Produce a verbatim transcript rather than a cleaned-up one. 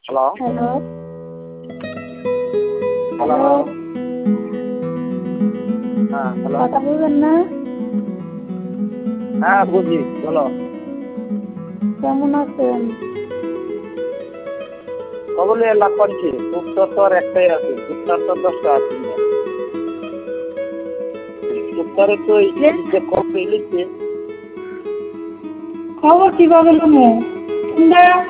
Hello hello hello hello হ্যাঁ hello কথা বলবেন না? হ্যাঁ বুঝি বলো। কেমন আছেন? কবলে লাভ করছি উত্তর তো আর একটাই আছে, উত্তর তো দশটা আছে না। উত্তরে তো এই যে কবে লিখছে খবর কিভাবে নেবো?